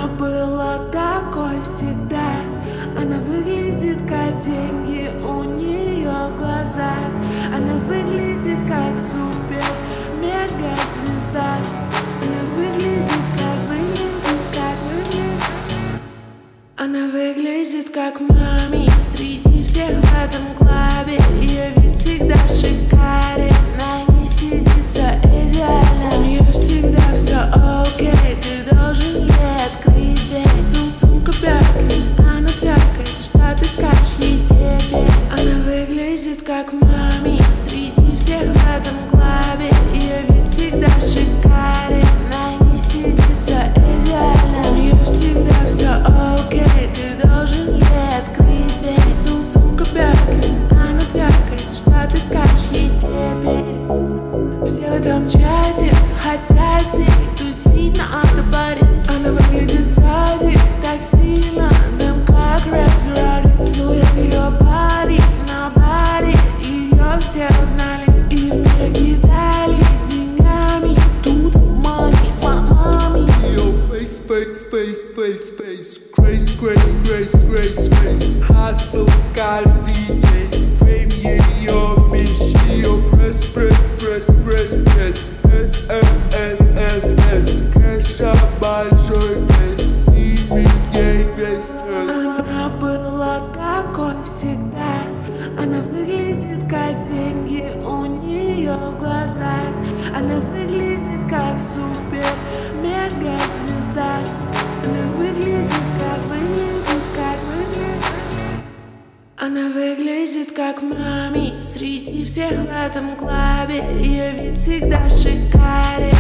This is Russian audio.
Она была такой всегда. Она выглядит как деньги, у нее глаза. Она выглядит как супер мега звезда. Она выглядит как Она выглядит как мами среди всех в этом клубе. Ее вид всегда шикарен, на ней сидит все идеально. У нее всегда все окей, ты должен ей открыть дверь. Сумка Бёркин, она тверкает, что ты скажешь ей теперь? Она выглядит как мами среди всех в этом клубе. Ее вид всегда шикарен, на ней сидит все идеально. У нее всегда все окей, ты должен ей открыть дверь. Сумка Бёркин, она тверкает, что ты скажешь ей теперь? Все в этом чате хотят с ней тусить на автобаре. Она выглядит сзади так стильно, дым как Red Ferrari. Силуэт ее пари на баре, ее все узнали и в меня кидали деньгами. Тут money, mommy. Yo, face, grace. Hustle каждый день, фейм ее бич. Ее пресс. SSSSS. Кэша большой вес, снимет ей весь стресс. Она была такой всегда. Она выглядит как деньги, у нее глаза. Она выглядит как супер мега звезда. Она выглядит как Она выглядит как мами среди всех в этом клубе. Ее вид всегда шикарен,